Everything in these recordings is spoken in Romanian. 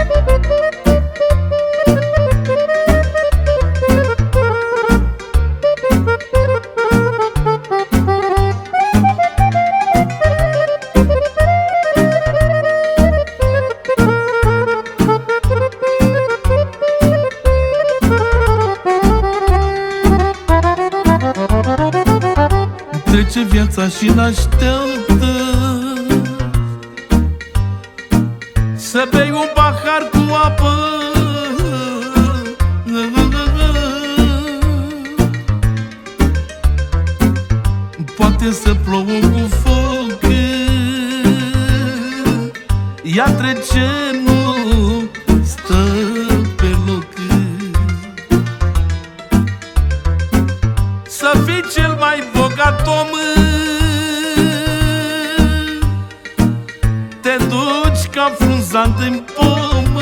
Trece viața și n-așteaptă să bei un pahar cu apă. Poate să plouă cu foc, ea trece, nu stă pe loc. Să fii cel mai bogat om, te duci ca frunzant în pom.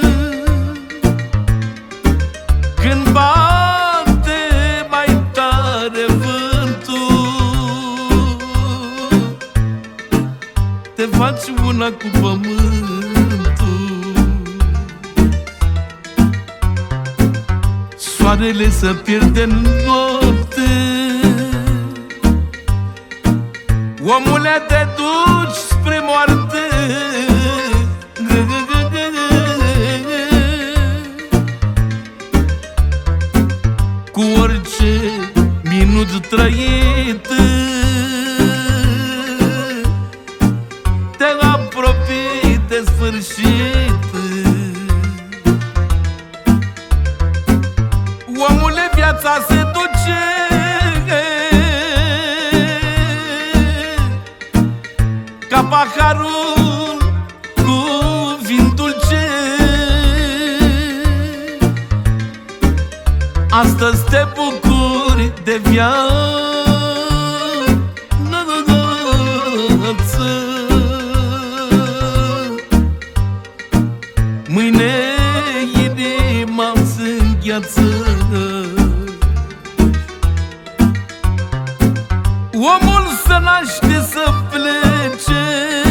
Când bate mai tare vântul, te faci una cu pământul. Soarele se pierde în noapte, omule, te duci spre moarte. Cu orice minut trăit te apropii de sfârșit. Omule, viața se duce ca paharul cu vin dulce. Astăzi te bucuri de viață, mâine inima se îngheață. Omul se naște să plece,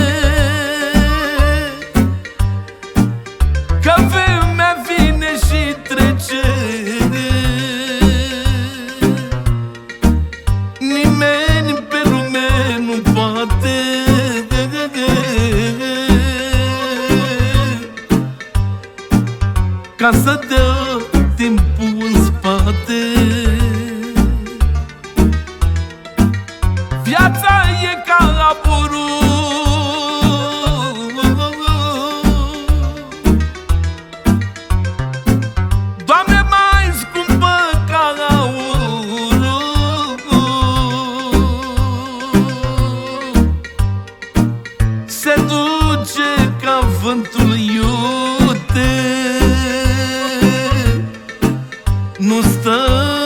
că vremea vine și trece. Nimeni pe lume nu poate ca să dea timpul în spate. Viața e ca aburul, Doamne, mai scumpă ca aurul. Se duce ca vântul iute, nu stă